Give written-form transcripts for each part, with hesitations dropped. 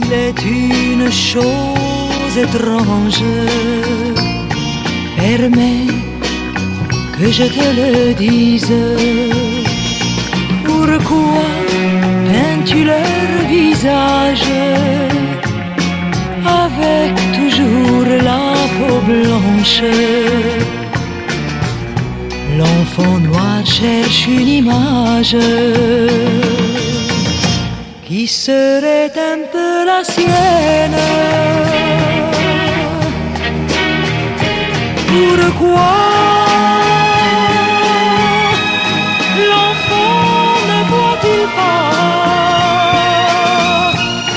Il est une chose étrange, permets que je te le dise. Pourquoi peins-tu leur visage avec toujours la peau blanche? L'enfant noir cherche une image qui serait un peu la sienne. Pourquoi l'enfant ne voit-il pas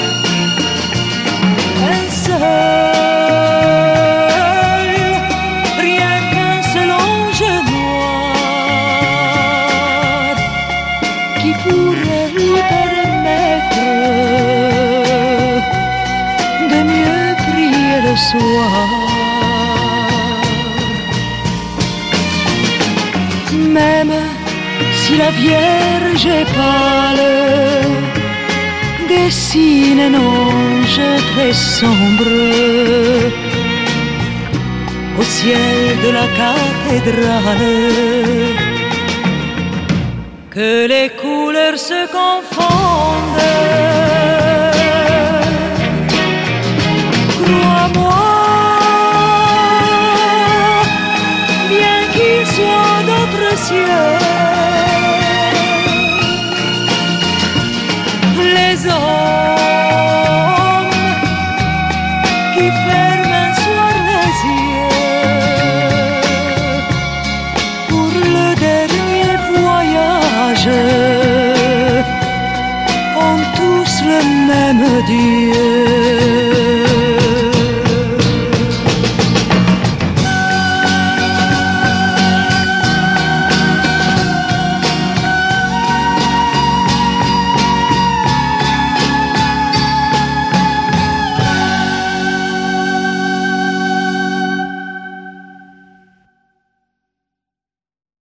un seul, rien qu'un seul ange noir qui pourrait lui permettre de mieux prier le soir? Même si la Vierge est pâle, dessine un ange très sombre au ciel de la cathédrale, que les couleurs se confondent. Crois-moi, bien qu'il soit d'autres cieux, les hommes qui ferment un soir les yeux pour le dernier voyage ont tous le même Dieu.